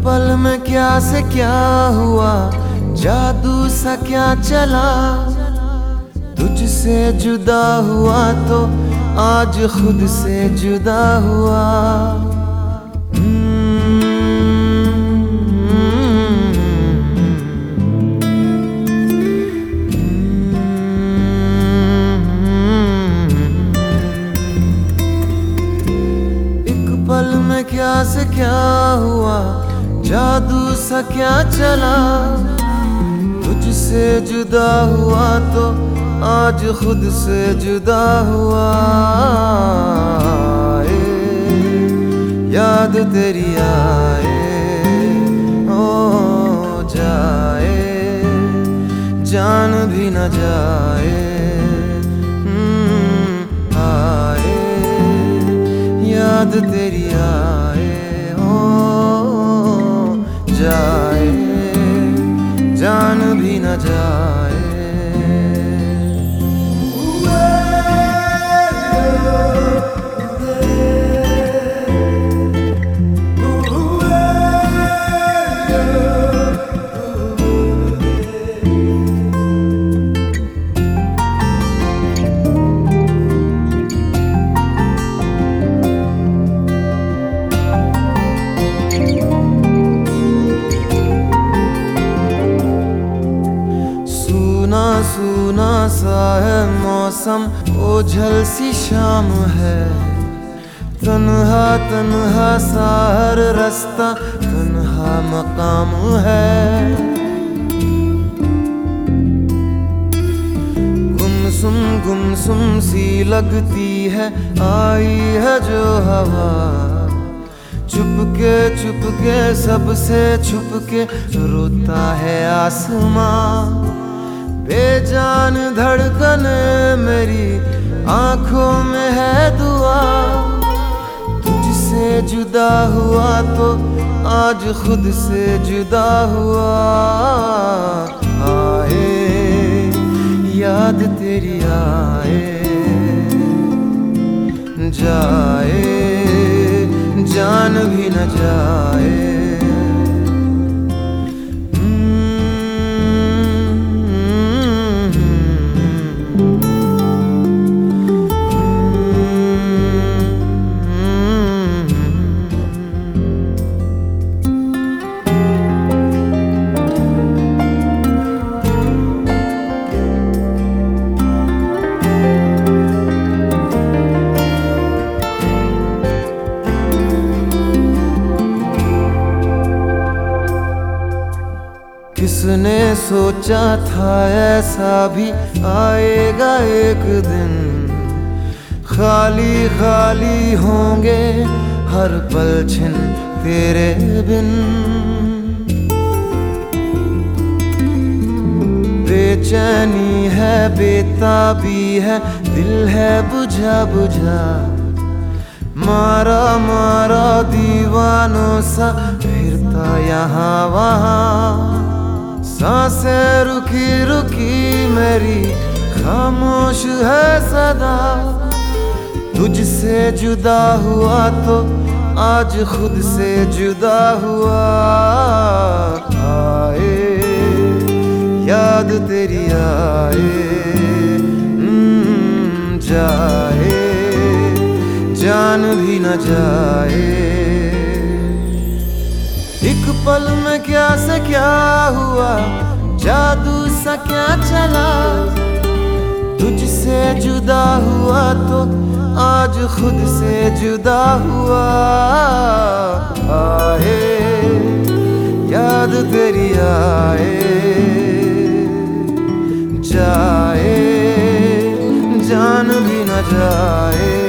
पल में क्या से क्या हुआ, जादू सा क्या चला। तुझसे जुदा हुआ तो आज खुद से जुदा हुआ। एक पल में क्या से क्या हुआ, जादू सा क्या चला। तुझसे जुदा हुआ तो आज खुद से जुदा हुआ। याद तेरी आए हो जाए, जान भी न जाए। आए याद तेरी आए हो जाए, जान भी न जाए। सूना सा है मौसम, ओझल सी शाम है। तन्हा तन्हा सा हर रास्ता, तन्हा मकाम है। गुमसुम सी लगती है आई है जो हवा। चुपके सबसे छुपके रोता है आसमां। बेजान धड़कन मेरी आंखों में है दुआ। तुझसे जुदा हुआ तो आज खुद से जुदा हुआ। आए याद तेरी आए जाए, जान भी न जाए। किसने सोचा था ऐसा भी आएगा एक दिन। खाली खाली होंगे हर पल छिन तेरे बिन। बेचैनी है बेताबी है, दिल है बुझा बुझा। मारा दीवानों सा फिरता यहाँ वहाँ। सांसें रुकी मेरी खामोश है सदा। तुझसे जुदा हुआ तो आज खुद से जुदा हुआ। आए याद तेरी आए जाए, जान भी न जाए। एक पल में क्या से क्या हुआ, जादू सा क्या चला। तुझसे जुदा हुआ तो आज खुद से जुदा हुआ। आए याद तेरी आए जाए, जान भी न जाए।